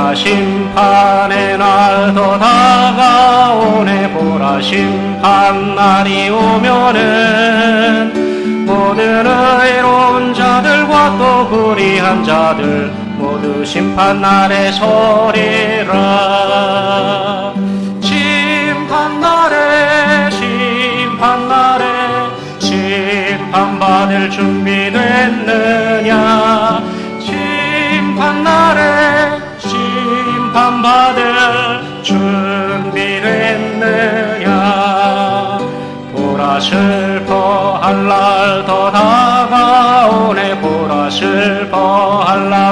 보라 심판의 날 더 다가오네. 보라 심판날이 오면은 모든 의로운 자들과 또 불의한 자들 모두 심판날에 서리라. 심판날에 심판받을 준비됐느냐. 심판날에 심판받을 준비됐느냐. 보라 슬퍼할 날 더 다가오네. 보라 슬퍼할 날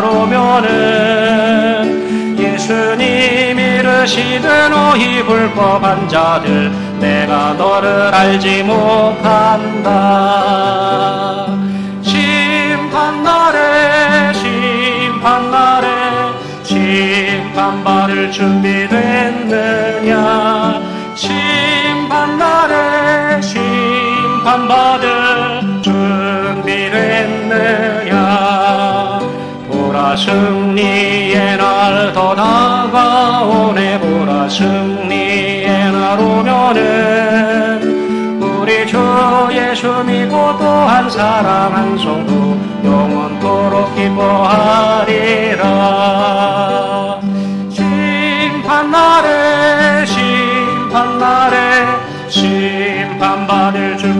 오면은 예수님 이르시되 너희 불법한 자들 내가 너를 알지 못한다. 심판날에 심판받을 준비됐느냐. 심판날에 심판받을 준비됐느냐. 보라 승리의 날 더 다가오네. 보라 승리의 날 오면은 우리 주 예수 믿고 또한 사랑한 성도 영원토록 기뻐하리라. 심판날에 심판받을 준